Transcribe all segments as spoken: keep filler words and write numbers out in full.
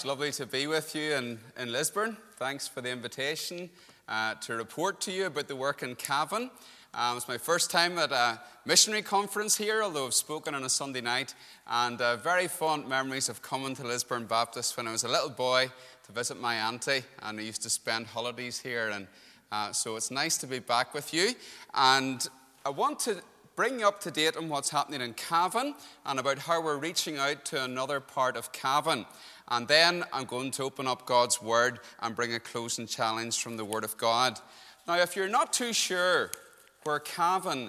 It's lovely to be with you in, in Lisburn. Thanks for the invitation uh, to report to you about the work in Cavan. Um, it's my first time at a missionary conference here, although I've spoken on a Sunday night, and uh, very fond memories of coming to Lisburn Baptist when I was a little boy to visit my auntie, and I used to spend holidays here, and uh, so it's nice to be back with you. And I want to bring you up to date on what's happening in Cavan and about how we're reaching out to another part of Cavan. And then I'm going to open up God's Word and bring a closing challenge from the Word of God. Now, if you're not too sure where Cavan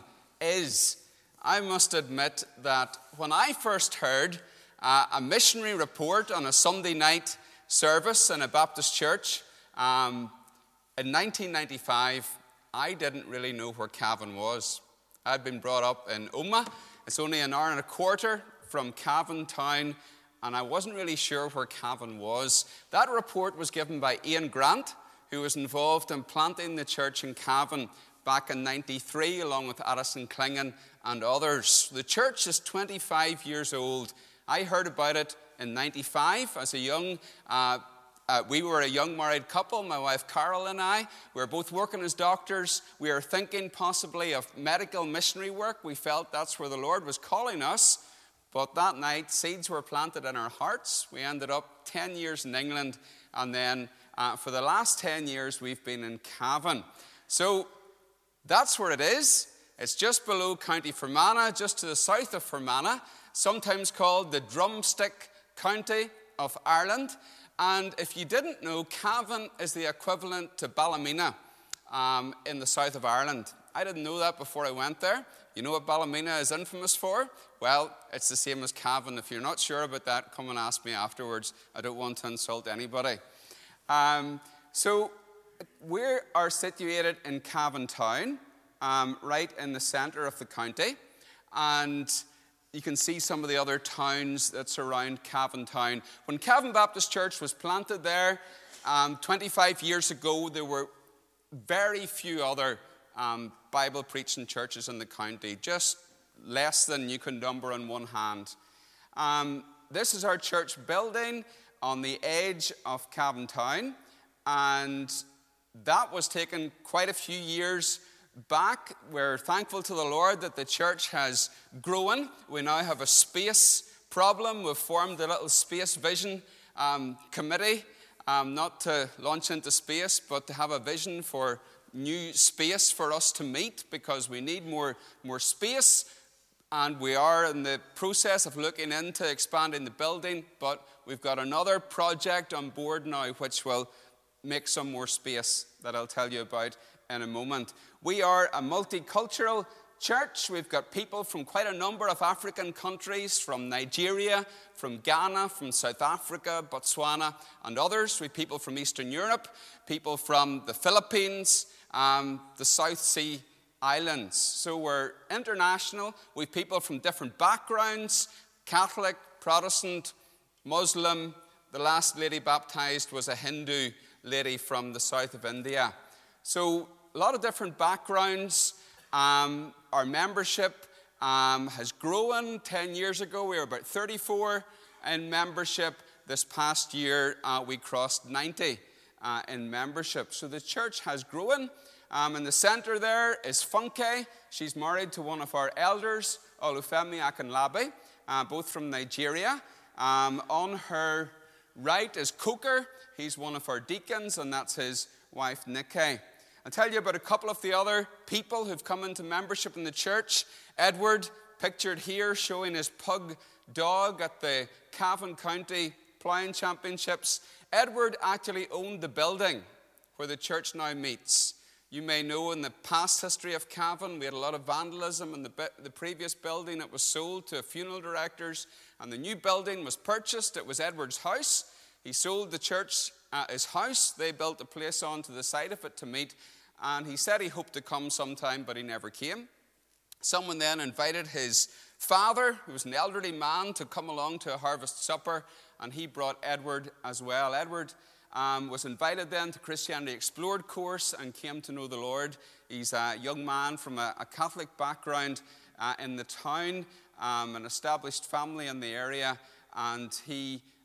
is, I must admit that when I first heard uh, a missionary report on a Sunday night service in a Baptist church um, in nineteen ninety-five, I didn't really know where Cavan was. I'd been brought up in Omagh. It's only an hour and a quarter from Cavan town, and I wasn't really sure where Cavan was. That report was given by Ian Grant, who was involved in planting the church in Cavan back in ninety-three, along with Addison Klingon and others. The church is twenty-five years old. I heard about it in ninety-five as a young uh, Uh, we were a young married couple, my wife Carol and I. We were both working as doctors. We were thinking possibly of medical missionary work. We felt that's where the Lord was calling us. But that night, seeds were planted in our hearts. We ended up ten years in England. And then uh, for the last ten years, we've been in Cavan. So that's where it is. It's just below County Fermanagh, just to the south of Fermanagh, sometimes called the Drumstick County of Ireland. And if you didn't know, Cavan is the equivalent to Ballymena um, in the south of Ireland. I didn't know that before I went there. You know what Ballymena is infamous for? Well, it's the same as Cavan. If you're not sure about that, come and ask me afterwards. I don't want to insult anybody. Um, so we are situated in Cavan town, um, right in the centre of the county. And you can see some of the other towns that surround Cavan town. When Cavan Baptist Church was planted there um, twenty-five years ago, there were very few other um, Bible-preaching churches in the county, just less than you can number on one hand. Um, this is our church building on the edge of Cavan town, and that was taken quite a few years back. We're thankful to the Lord that the church has grown. We now have a space problem. We've formed a little space vision um, committee, um, not to launch into space, but to have a vision for new space for us to meet, because we need more, more space. And we are in the process of looking into expanding the building, but we've got another project on board now which will make some more space that I'll tell you about in a moment. We are a multicultural church. We've got people from quite a number of African countries, from Nigeria, from Ghana, from South Africa, Botswana, and others. We have people from Eastern Europe, people from the Philippines, um, the South Sea Islands. So we're international. We have people from different backgrounds: Catholic, Protestant, Muslim. The last lady baptized was a Hindu lady from the south of India. So a lot of different backgrounds. Um, our membership um, has grown. Ten years ago, we were about thirty-four in membership. This past year, uh, we crossed ninety uh, in membership. So the church has grown. Um, in the center there is Funke. She's married to one of our elders, Olufemi Akinlabi, uh, both from Nigeria. Um, on her right is Coker. He's one of our deacons, and that's his wife, Nikkei. I'll tell you about a couple of the other people who've come into membership in the church. Edward, pictured here, showing his pug dog at the Cavan County Ploughing Championships. Edward actually owned the building where the church now meets. You may know in the past history of Cavan, we had a lot of vandalism in the, the previous building. It was sold to funeral directors, and the new building was purchased. It was Edward's house. He sold the church uh, his house. They built a place onto the side of it to meet, and he said he hoped to come sometime, but he never came. Someone then invited his father, who was an elderly man, to come along to a harvest supper, and he brought Edward as well. Edward um, was invited then to Christianity Explored course and came to know the Lord. He's a young man from a, a Catholic background uh, in the town, um, an established family in the area, and he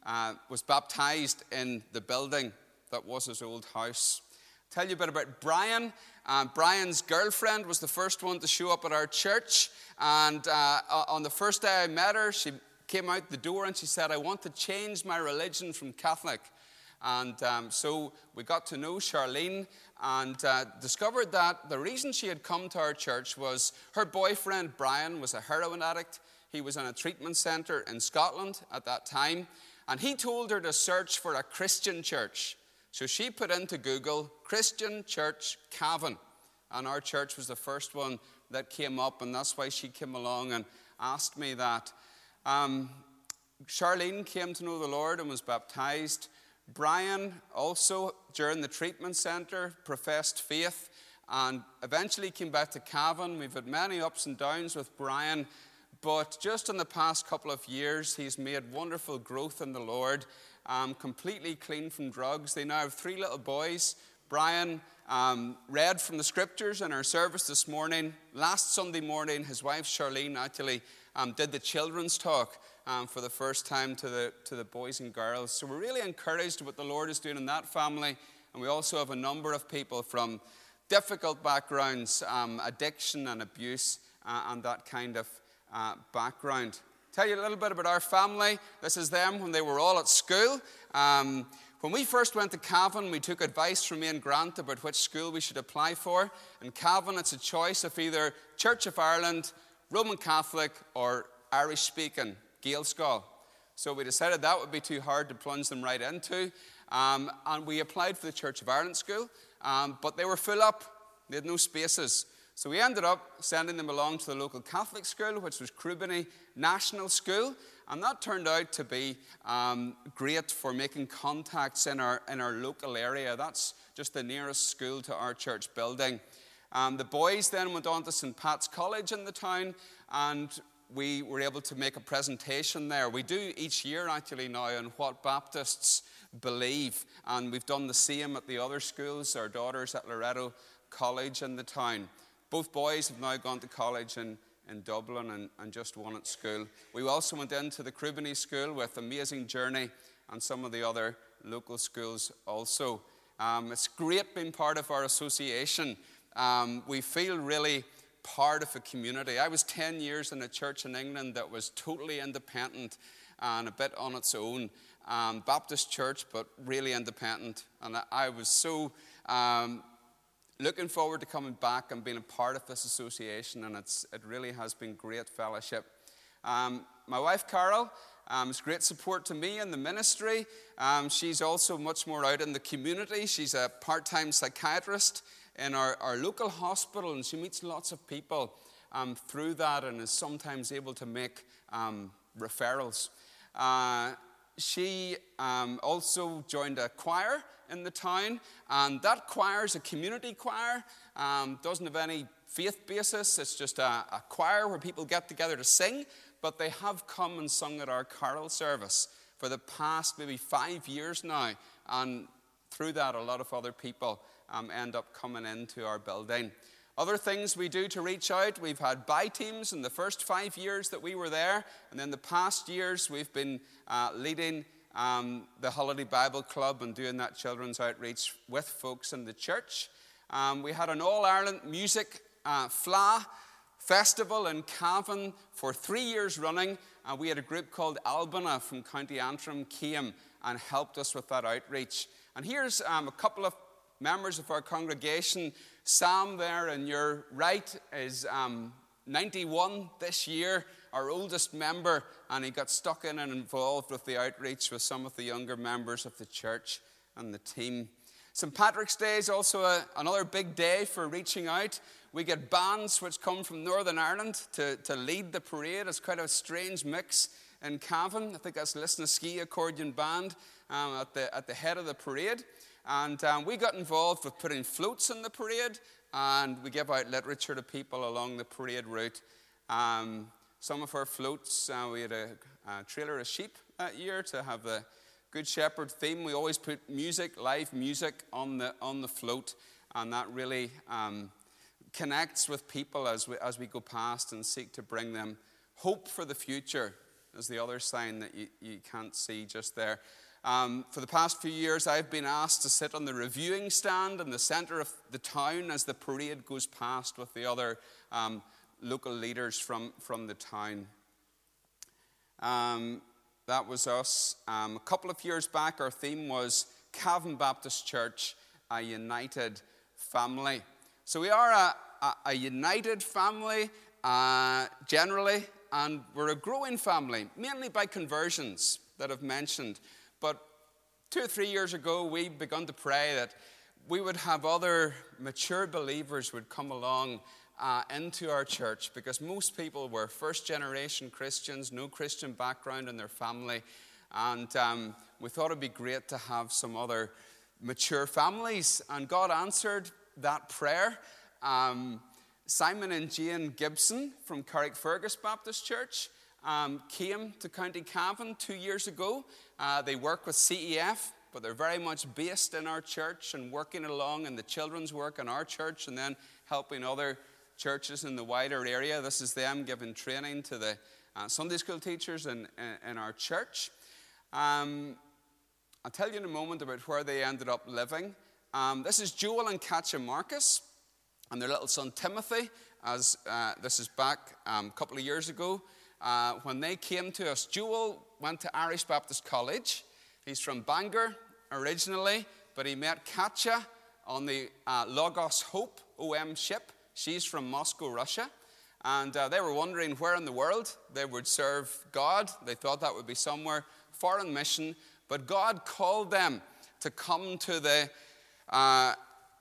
uh, was baptized in the building that was his old house. Tell you a bit about Brian. Uh, Brian's girlfriend was the first one to show up at our church. And uh, on the first day I met her, she came out the door and she said, "I want to change my religion from Catholic." And um, so we got to know Charlene and uh, discovered that the reason she had come to our church was her boyfriend, Brian, was a heroin addict. He was in a treatment center in Scotland at that time. And he told her to search for a Christian church. So she put into Google, Christian Church Cavan. And our church was the first one that came up. And that's why she came along and asked me that. Um, Charlene came to know the Lord and was baptized. Brian also, during the treatment center, professed faith and eventually came back to Cavan. We've had many ups and downs with Brian, but just in the past couple of years, he's made wonderful growth in the Lord, um, completely clean from drugs. They now have three little boys. Brian um, read from the scriptures in our service this morning. Last Sunday morning, his wife Charlene actually um, did the children's talk um, for the first time to the, to the boys and girls. So we're really encouraged what the Lord is doing in that family. And we also have a number of people from difficult backgrounds, um, addiction and abuse, uh, and that kind of uh, background. Tell you a little bit about our family. This is them when they were all at school. Um, when we first went to Cavan, we took advice from me and Grant about which school we should apply for. In Cavan, it's a choice of either Church of Ireland, Roman Catholic, or Irish-speaking, Gaelscoil. So we decided that would be too hard to plunge them right into. Um, and we applied for the Church of Ireland school, um, but they were full up. They had no spaces. So we ended up sending them along to the local Catholic school, which was Crubeny National School. And that turned out to be um, great for making contacts in our, in our local area. That's just the nearest school to our church building. Um, the boys then went on to Saint Pat's College in the town, and we were able to make a presentation there. We do each year actually now on what Baptists believe, and we've done the same at the other schools. Our daughters at Loretto College in the town. Both boys have now gone to college in, in Dublin and, and just one at school. We also went into the Crubeny School with Amazing Journey and some of the other local schools also. Um, it's great being part of our association. Um, we feel really part of a community. I was ten years in a church in England that was totally independent and a bit on its own. Um, Baptist church, but really independent. And I, I was so um, looking forward to coming back and being a part of this association, and it's, it really has been great fellowship. Um, my wife, Carol, um, is great support to me in the ministry. Um, she's also much more out in the community. She's a part-time psychiatrist in our, our local hospital, and she meets lots of people um, through that and is sometimes able to make um, referrals. Uh, she um, also joined a choir in the town, and that choir is a community choir. Um, doesn't have any faith basis. It's just a, a choir where people get together to sing, but they have come and sung at our carol service for the past maybe five years now, and through that a lot of other people um, end up coming into our building. Other things we do to reach out, we've had buy teams in the first five years that we were there, and then the past years we've been uh, leading um, the Holiday Bible Club and doing that children's outreach with folks in the church. Um, we had an All-Ireland Music uh, F L A festival in Cavan for three years running, and we had a group called Albana from County Antrim came and helped us with that outreach. And here's um, a couple of members of our congregation. Sam there on your right is um, ninety-one this year, our oldest member, and he got stuck in and involved with the outreach with some of the younger members of the church and the team. Saint Patrick's Day is also a, another big day for reaching out. We get bands which come from Northern Ireland to, to lead the parade. It's quite a strange mix in Cavan. I think that's Lisnaskea Accordion Band um, at, the, at the head of the parade. And um, we got involved with putting floats in the parade, and we give out literature to people along the parade route. Um, some of our floats, uh, we had a, a trailer of sheep that year to have the Good Shepherd theme. We always put music, live music on the on the float, and that really um, connects with people as we, as we go past and seek to bring them hope for the future. is the other sign that you, you can't see just there. Um, for the past few years, I've been asked to sit on the reviewing stand in the center of the town as the parade goes past with the other um, local leaders from, from the town. Um, that was us. Um, a couple of years back, our theme was Cavan Baptist Church, a united family. So we are a, a, a united family uh, generally, and we're a growing family, mainly by conversions that I've mentioned. But two or three years ago, we begun to pray that we would have other mature believers would come along uh, into our church, because most people were first-generation Christians, no Christian background in their family, and um, we thought it'd be great to have some other mature families, and God answered that prayer. Um, Simon and Jane Gibson from Carrickfergus Baptist Church um, came to County Cavan two years ago. Uh, they work with C E F, but they're very much based in our church and working along in the children's work in our church and then helping other churches in the wider area. This is them giving training to the uh, Sunday school teachers in, in, in our church. Um, I'll tell you in a moment about where they ended up living. Um, this is Joel and Katja Marcus and their little son Timothy. As uh, this is back um, a couple of years ago uh, when they came to us. Joel went to Irish Baptist College. He's from Bangor originally, but he met Katja on the uh, Logos Hope O M ship. She's from Moscow, Russia. And uh, they were wondering where in the world they would serve God. They thought that would be somewhere foreign mission. But God called them to come to the uh,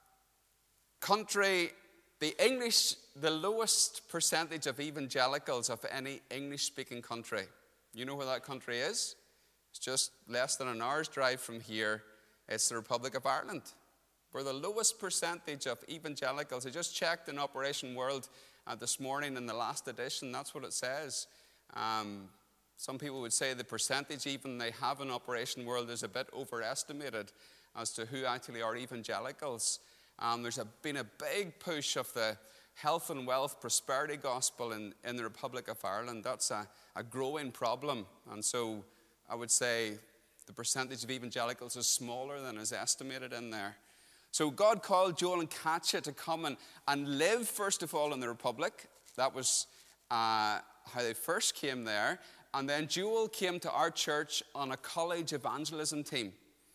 country, the English, the lowest percentage of evangelicals of any English-speaking country. You know where that country is? It's just less than an hour's drive from here. It's the Republic of Ireland. We're the lowest percentage of evangelicals. I just checked in Operation World uh, this morning in the last edition. That's what it says. Um, some people would say the percentage even they have in Operation World is a bit overestimated as to who actually are evangelicals. Um, there's a, been a big push of the health and wealth prosperity gospel in, in the Republic of Ireland. That's a, a growing problem. And so I would say the percentage of evangelicals is smaller than is estimated in there. So God called Joel and Katja to come and, and live, first of all, in the Republic. That was uh, how they first came there. And then Joel came to our church on a college evangelism team.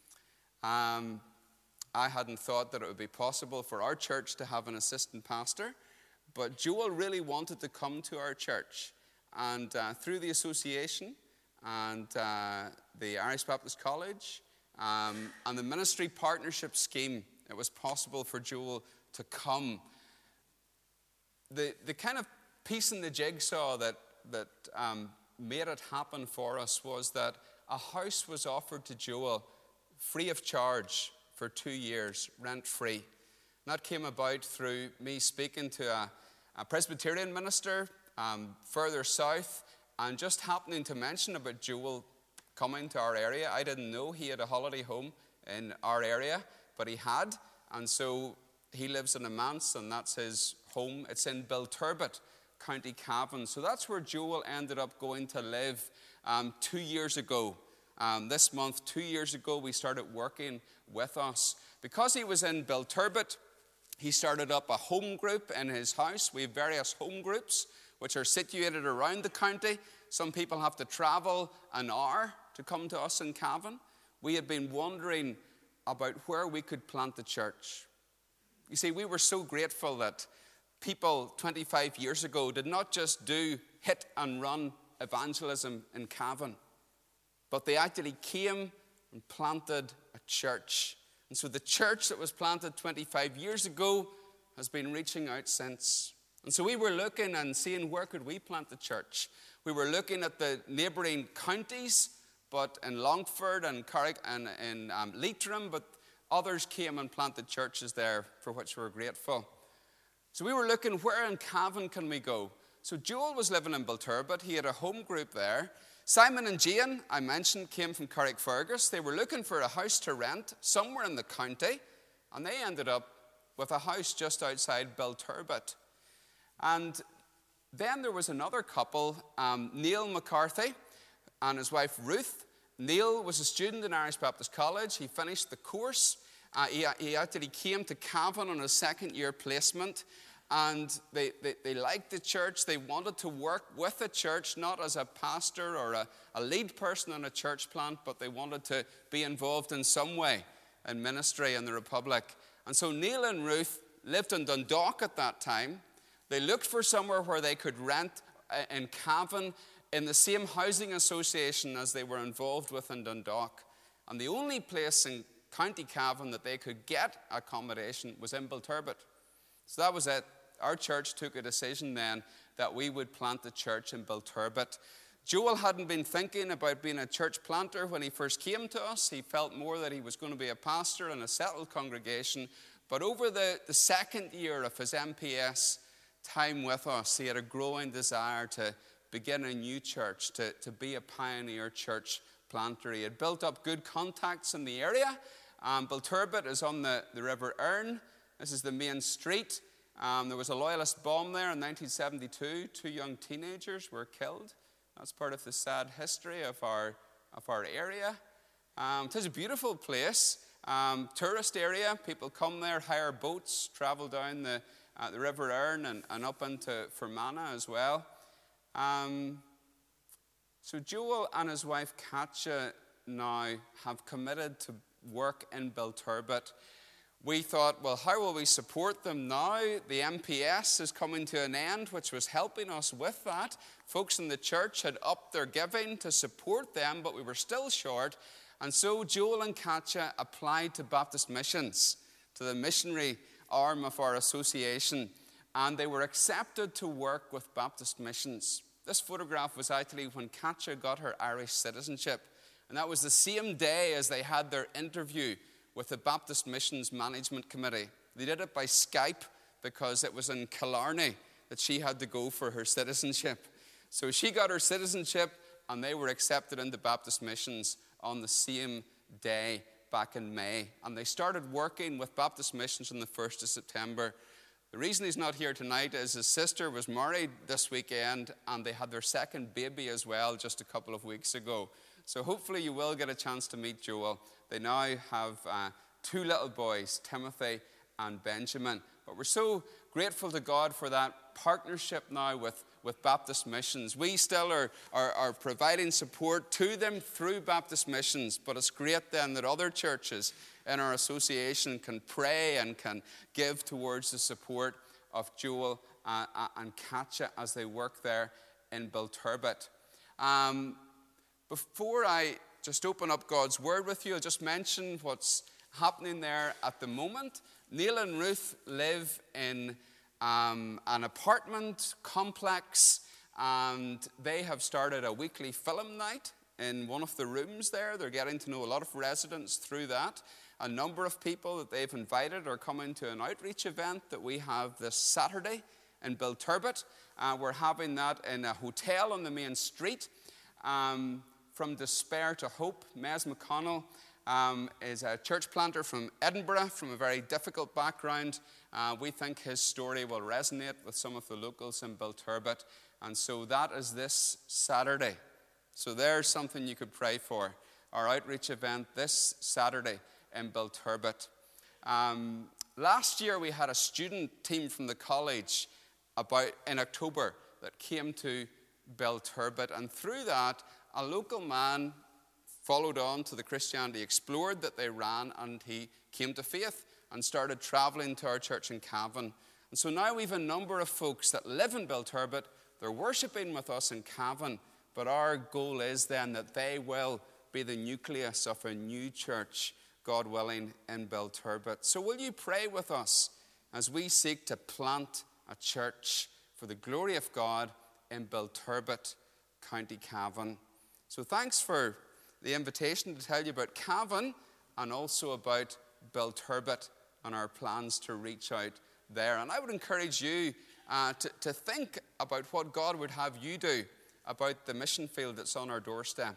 Um, I hadn't thought that it would be possible for our church to have an assistant pastor, but Joel really wanted to come to our church. And uh, through the association and uh, the Irish Baptist College um, and the ministry partnership scheme, it was possible for Joel to come. The the kind of piece in the jigsaw that, that um, made it happen for us was that a house was offered to Joel free of charge for two years, rent-free. And that came about through me speaking to a, a Presbyterian minister um, further south and just happening to mention about Joel coming to our area. I didn't know he had a holiday home in our area, but he had, and so he lives in a manse, and that's his home. It's in Belturbet, County Cavan. So that's where Joel ended up going to live um, two years ago. Um, this month, two years ago, we started working with us. Because he was in Belturbet, he started up a home group in his house. We have various home groups which are situated around the county. Some people have to travel an hour to come to us in Cavan. We had been wondering about where we could plant the church. You see, we were so grateful that people twenty-five years ago did not just do hit and run evangelism in Cavan, but they actually came and planted a church. And so the church that was planted twenty-five years ago has been reaching out since. And so we were looking and seeing where could we plant the church. We were looking at the neighbouring counties, but in Longford and Carrick and in um, Leitrim, but others came and planted churches there, for which we were grateful. So we were looking, where in Cavan can we go? So Joel was living in Belturbet. He had a home group there. Simon and Jane, I mentioned, came from Carrickfergus. They were looking for a house to rent somewhere in the county, and they ended up with a house just outside Belturbet. And then there was another couple, um, Neil McCarthy and his wife Ruth. Neil was a student in Irish Baptist College. He finished the course. Uh, he, he actually came to Cavan on a second year placement, and they, they, they liked the church. They wanted to work with the church, not as a pastor or a, a lead person in a church plant, but they wanted to be involved in some way in ministry in the Republic. And so Neil and Ruth lived in Dundalk at that time. They looked for somewhere where they could rent in Cavan in the same housing association as they were involved with in Dundalk. And the only place in County Cavan that they could get accommodation was in Belturbet. So that was it. Our church took a decision then that we would plant the church in Belturbet. Joel hadn't been thinking about being a church planter when he first came to us. He felt more that he was going to be a pastor in a settled congregation. But over the, the second year of his M P S time with us, he had a growing desire to begin a new church, to, to be a pioneer church planter. He had built up good contacts in the area. Um, Belturbet is on the, the River Erne. This is the main street. Um, there was a loyalist bomb there in nineteen seventy-two. Two young teenagers were killed. That's part of the sad history of our, of our area. Um, it is a beautiful place. Um, tourist area. People come there, hire boats, travel down the, uh, the River Erne and, and up into Fermanagh as well. Um, so Joel and his wife Katja now have committed to work in Belturbet. We thought, well, how will we support them now? The M P S is coming to an end, which was helping us with that. Folks in the church had upped their giving to support them, but we were still short. And so Joel and Katja applied to Baptist Missions, to the missionary arm of our association, and they were accepted to work with Baptist Missions. This photograph was actually when Katja got her Irish citizenship, and that was the same day as they had their interview with the Baptist Missions Management Committee. They did it by Skype because it was in Killarney that she had to go for her citizenship. So she got her citizenship, and they were accepted into Baptist Missions on the same day back in May. And they started working with Baptist Missions on the first of September. The reason he's not here tonight is his sister was married this weekend, and they had their second baby as well just a couple of weeks ago. So hopefully you will get a chance to meet Joel. They now have uh, two little boys, Timothy and Benjamin. But we're so grateful to God for that partnership now with, with Baptist Missions. We still are, are, are providing support to them through Baptist Missions, but it's great then that other churches in our association can pray and can give towards the support of Joel uh, and Katja as they work there in Belturbet. Um, before I just open up God's Word with you, I'll just mention what's happening there at the moment. Neil and Ruth live in um, an apartment complex, and they have started a weekly film night in one of the rooms there. They're getting to know a lot of residents through that. A number of people that they've invited are coming to an outreach event that we have this Saturday in Belturbet. Uh, we're having that in a hotel on the main street. Um, From Despair to Hope, Mez McConnell um, is a church planter from Edinburgh, from a very difficult background. Uh, we think his story will resonate with some of the locals in Belturbet. And so that is this Saturday. So there's something you could pray for. Our outreach event this Saturday in Belturbet. Um, last year we had a student team from the college about in October that came to Belturbet. And through that, a local man followed on to the Christianity Explored that they ran, and he came to faith and started traveling to our church in Cavan. And so now we have a number of folks that live in Belturbet. They're worshiping with us in Cavan, but our goal is then that they will be the nucleus of a new church, God willing, in Belturbet. So will you pray with us as we seek to plant a church for the glory of God in Belturbet, County Cavan. So thanks for the invitation to tell you about Cavan and also about Belturbet and our plans to reach out there. And I would encourage you uh, to, to think about what God would have you do about the mission field that's on our doorstep.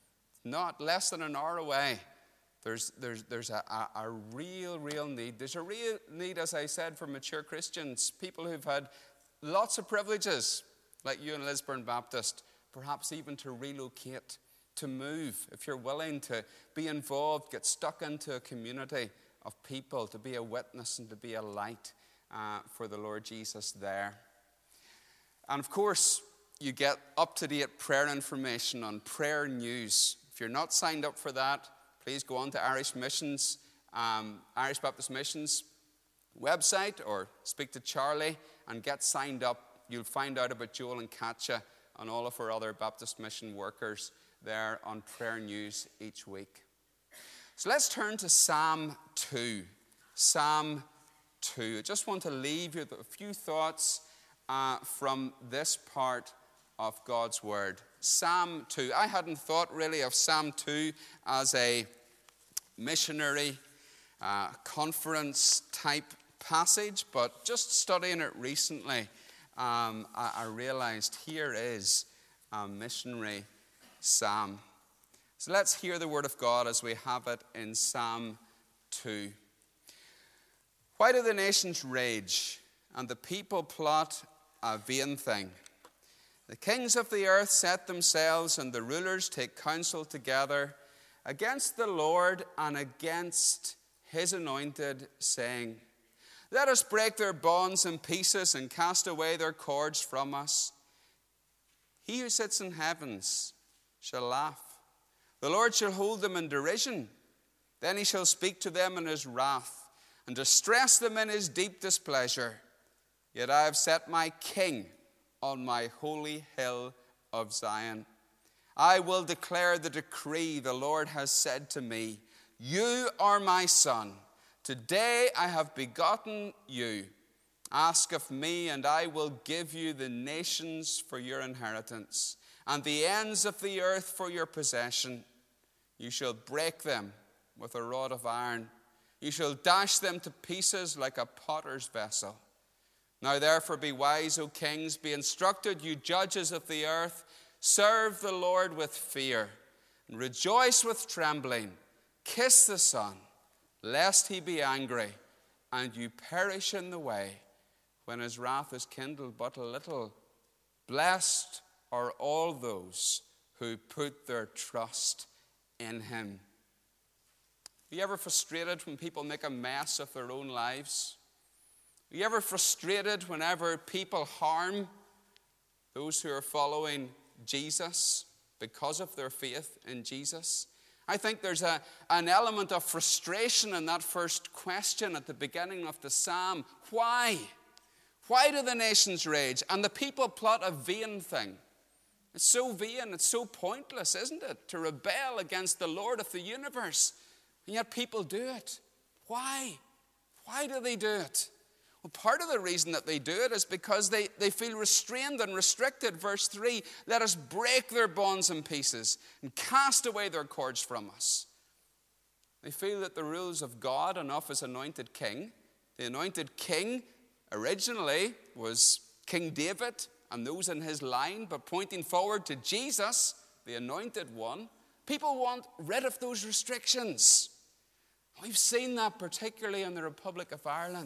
Not less than an hour away. There's, there's, there's a, a, a real, real need. There's a real need, as I said, for mature Christians, people who've had lots of privileges, like you and Lisburn Baptist, perhaps even to relocate. to move, if you're willing to be involved, get stuck into a community of people, to be a witness and to be a light uh, for the Lord Jesus there. And of course, you get up-to-date prayer information on prayer news. If you're not signed up for that, please go on to Irish Missions, um, Irish Baptist Missions website, or speak to Charlie and get signed up. You'll find out about Joel and Katja and all of our other Baptist mission workers there on prayer news each week. So let's turn to Psalm two. Psalm two. I just want to leave you with a few thoughts uh, from this part of God's Word. Psalm two. I hadn't thought really of Psalm two as a missionary uh, conference type passage, but just studying it recently, um, I, I realized here is a missionary psalm. So let's hear the word of God as we have it in Psalm two. Why do the nations rage and the people plot a vain thing? The kings of the earth set themselves and the rulers take counsel together against the Lord and against his anointed, saying, let us break their bonds in pieces and cast away their cords from us. He who sits in heavens shall laugh. The Lord shall hold them in derision. Then he shall speak to them in his wrath and distress them in his deep displeasure. Yet I have set my king on my holy hill of Zion. I will declare the decree the Lord has said to me. You are my son. Today I have begotten you. Ask of me, and I will give you the nations for your inheritance, and the ends of the earth for your possession. You shall break them with a rod of iron. You shall dash them to pieces like a potter's vessel. Now therefore be wise, O kings, be instructed, you judges of the earth. Serve the Lord with fear, and rejoice with trembling. Kiss the Son, lest he be angry, and you perish in the way, when his wrath is kindled but a little. Blessed are all those who put their trust in him. Are you ever frustrated when people make a mess of their own lives? Are you ever frustrated whenever people harm those who are following Jesus because of their faith in Jesus? I think there's a, an element of frustration in that first question at the beginning of the psalm. Why? Why do the nations rage and the people plot a vain thing? It's so vain, it's so pointless, isn't it, to rebel against the Lord of the universe? And yet people do it. Why? Why do they do it? Well, part of the reason that they do it is because they, they feel restrained and restricted. Verse three, let us break their bonds in pieces and cast away their cords from us. They feel that the rules of God and of his anointed king, the anointed king originally was King David and those in his line, but pointing forward to Jesus, the anointed one, people want rid of those restrictions. We've seen that particularly in the Republic of Ireland.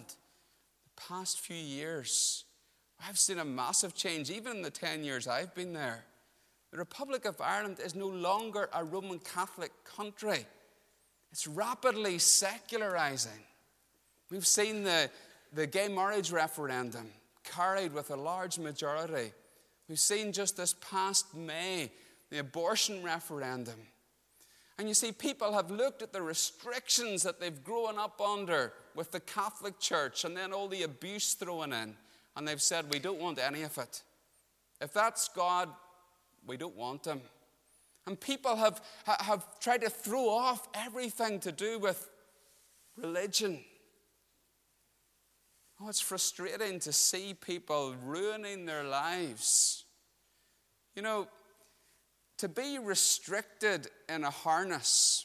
Past few years, I've seen a massive change, even in the ten years I've been there. The Republic of Ireland is no longer a Roman Catholic country. It's rapidly secularizing. We've seen the, the gay marriage referendum carried with a large majority. We've seen just this past May, the abortion referendum. And you see, people have looked at the restrictions that they've grown up under with the Catholic Church and then all the abuse thrown in. And they've said, we don't want any of it. If that's God, we don't want him. And people have, have tried to throw off everything to do with religion. Oh, it's frustrating to see people ruining their lives. You know, to be restricted in a harness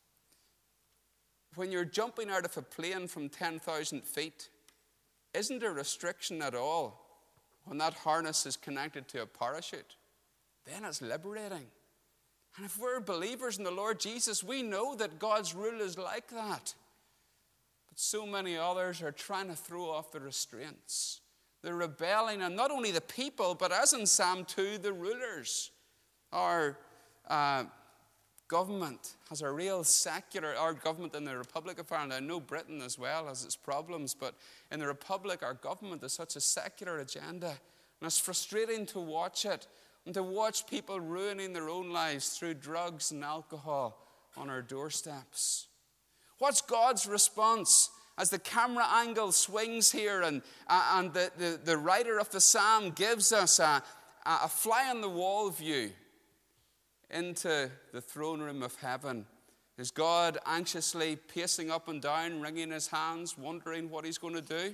when you're jumping out of a plane from ten thousand feet isn't a restriction at all when that harness is connected to a parachute. Then it's liberating. And if we're believers in the Lord Jesus, we know that God's rule is like that. But so many others are trying to throw off the restraints. They're rebelling, and not only the people, but as in Psalm two, the rulers are uh, government has a real secular, our government in the Republic of Ireland, I know Britain as well has its problems, but in the Republic, our government has such a secular agenda. And it's frustrating to watch it and to watch people ruining their own lives through drugs and alcohol on our doorsteps. What's God's response as the camera angle swings here and, uh, and the, the, the writer of the psalm gives us a, a fly-on-the-wall view into the throne room of heaven? Is God anxiously pacing up and down, wringing his hands, wondering what he's going to do?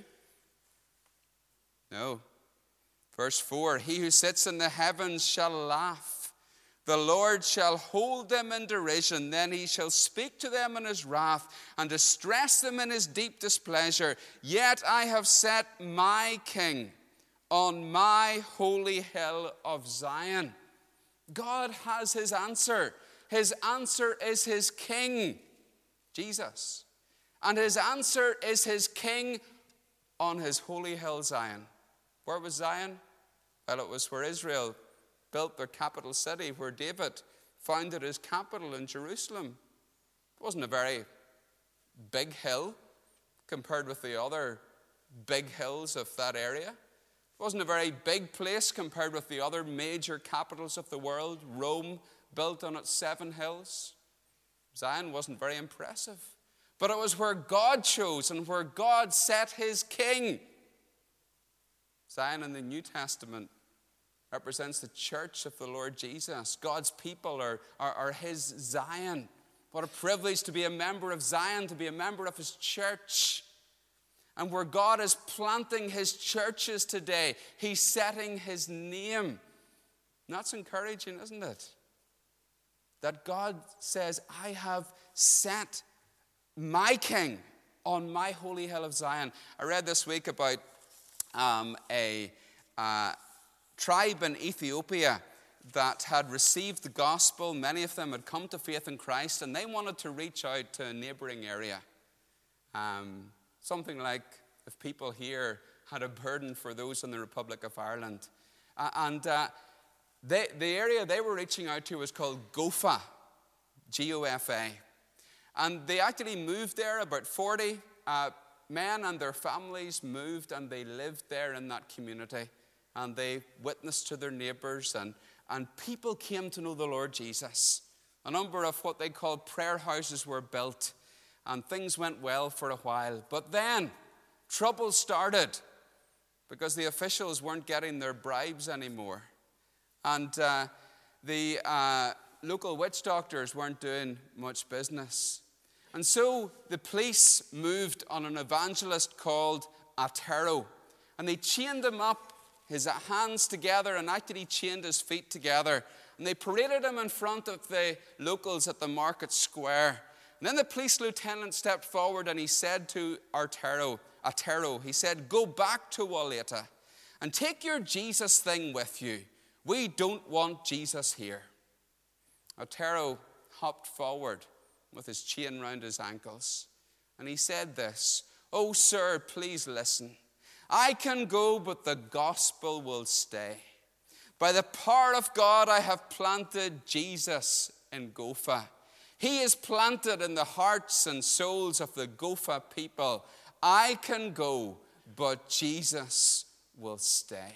No. Verse four, he who sits in the heavens shall laugh. The Lord shall hold them in derision. Then he shall speak to them in his wrath and distress them in his deep displeasure. Yet I have set my king on my holy hill of Zion. God has his answer. His answer is his king, Jesus. And his answer is his king on his holy hill, Zion. Where was Zion? Well, it was where Israel built their capital city, where David founded his capital in Jerusalem. It wasn't a very big hill compared with the other big hills of that area. It wasn't a very big place compared with the other major capitals of the world. Rome built on its seven hills. Zion wasn't very impressive. But it was where God chose and where God set his king. Zion in the New Testament represents the church of the Lord Jesus. God's people are, are, are his Zion. What a privilege to be a member of Zion, to be a member of his church. And where God is planting his churches today, he's setting his name. And that's encouraging, isn't it? That God says, I have set my king on my holy hill of Zion. I read this week about um, a... Uh, tribe in Ethiopia that had received the gospel. Many of them had come to faith in Christ, and they wanted to reach out to a neighboring area. Um, something like if people here had a burden for those in the Republic of Ireland. Uh, and uh, they, the area they were reaching out to was called Gofa, G O F A. And they actually moved there, about forty uh, men and their families moved, and they lived there in that community. And they witnessed to their neighbors, and, and people came to know the Lord Jesus. A number of what they called prayer houses were built, and things went well for a while. But then trouble started because the officials weren't getting their bribes anymore. And uh, the uh, local witch doctors weren't doing much business. And so the police moved on an evangelist called Atero, and they chained him up, his hands together, and actually chained his feet together. And they paraded him in front of the locals at the market square. And then the police lieutenant stepped forward and he said to Atero, Atero, he said, go back to Walaita and take your Jesus thing with you. We don't want Jesus here. Atero hopped forward with his chain round his ankles. And he said this, oh, sir, please listen. I can go, but the gospel will stay. By the power of God, I have planted Jesus in Gofa. He is planted in the hearts and souls of the Gofa people. I can go, but Jesus will stay.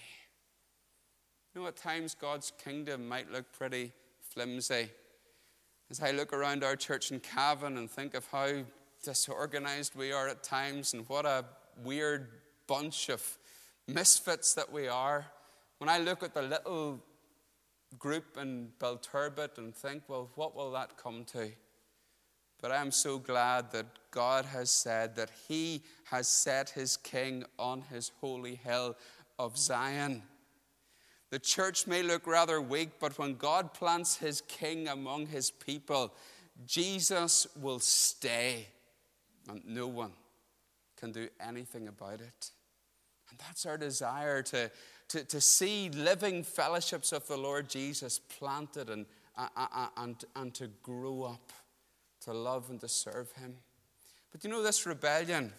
You know, at times God's kingdom might look pretty flimsy. As I look around our church in Cavan and think of how disorganized we are at times and what a weird bunch of misfits that we are. When I look at the little group in Belturbet and think, well, what will that come to? But I am so glad that God has said that he has set his king on his holy hill of Zion. The church may look rather weak, but when God plants his king among his people, Jesus will stay, and no one can do anything about it. And that's our desire, to, to, to see living fellowships of the Lord Jesus planted and, uh, uh, and, and to grow up, to love and to serve him. But you know, this rebellion,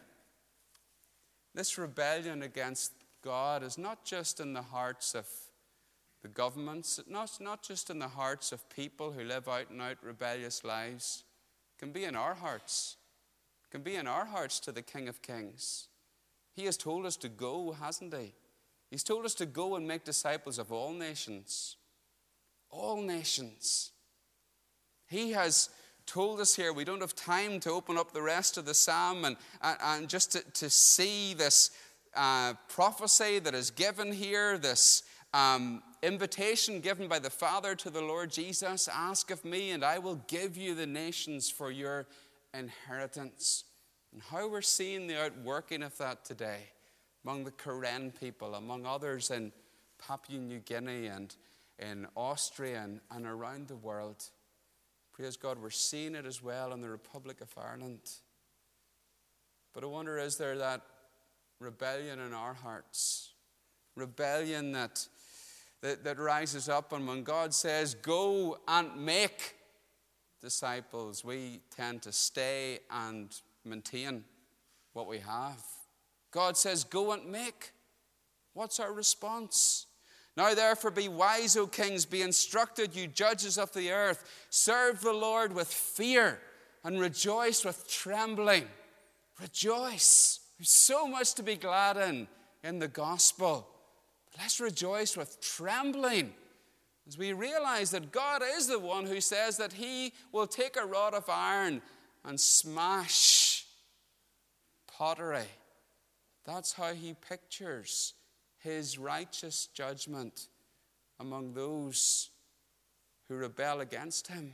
this rebellion against God is not just in the hearts of the governments, not, not just in the hearts of people who live out and out rebellious lives. It can be in our hearts. It can be in our hearts to the King of Kings. He has told us to go, hasn't he? He's told us to go and make disciples of all nations. All nations. He has told us here, we don't have time to open up the rest of the psalm and, and, and just to, to see this uh, prophecy that is given here, this um, invitation given by the Father to the Lord Jesus. Ask of me and I will give you the nations for your inheritance. And how we're seeing the outworking of that today among the Karen people, among others in Papua New Guinea and in Austria and, and around the world. Praise God, we're seeing it as well in the Republic of Ireland. But I wonder, is there that rebellion in our hearts? Rebellion that, that, that rises up, and when God says, go and make disciples, we tend to stay and maintain what we have. God says, go and make. What's our response? Now therefore be wise, O kings, be instructed, you judges of the earth. Serve the Lord with fear and rejoice with trembling. Rejoice. There's so much to be glad in in the gospel. But let's rejoice with trembling as we realize that God is the one who says that he will take a rod of iron and smash pottery. That's how he pictures his righteous judgment among those who rebel against him.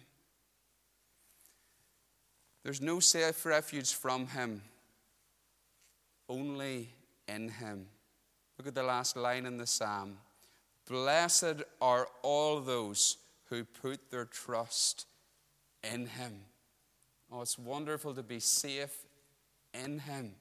There's no safe refuge from him, only in him. Look at the last line in the psalm. Blessed are all those who put their trust in him. Oh, it's wonderful to be safe in him.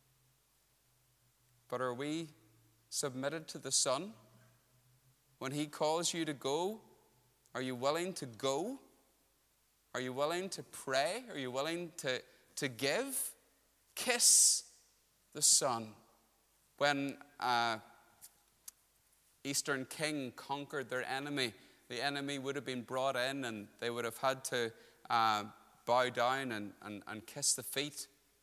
But are we submitted to the Son? When he calls you to go, are you willing to go? Are you willing to pray? Are you willing to, to give? Kiss the Son. When an Eastern king conquered their enemy, the enemy would have been brought in and they would have had to uh, bow down and, and, and kiss the feet.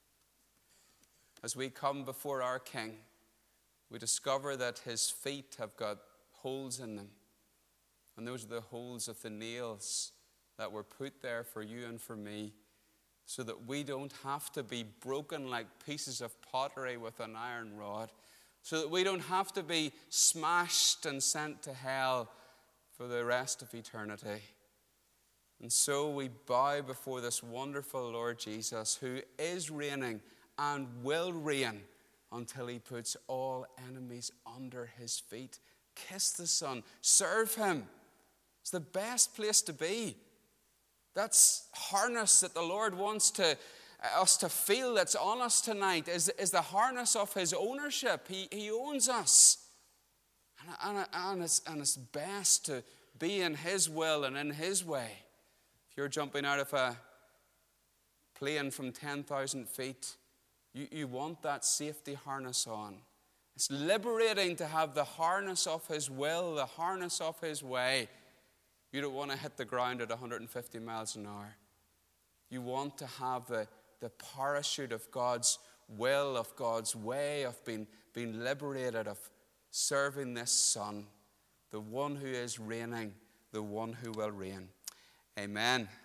As we come before our King, we discover that his feet have got holes in them. And those are the holes of the nails that were put there for you and for me, so that we don't have to be broken like pieces of pottery with an iron rod, so that we don't have to be smashed and sent to hell for the rest of eternity. And so we bow before this wonderful Lord Jesus, who is reigning and will reign until he puts all enemies under his feet. Kiss the Son. Serve him. It's the best place to be. That's harness that the Lord wants to, us to feel that's on us tonight, is, is the harness of his ownership. He, he owns us. And, and, and, it's, and it's best to be in his will and in his way. If you're jumping out of a plane from ten thousand feet, You, you want that safety harness on. It's liberating to have the harness of his will, the harness of his way. You don't want to hit the ground at one hundred fifty miles an hour. You want to have the, the parachute of God's will, of God's way, of being, being liberated, of serving this Son, the one who is reigning, the one who will reign. Amen.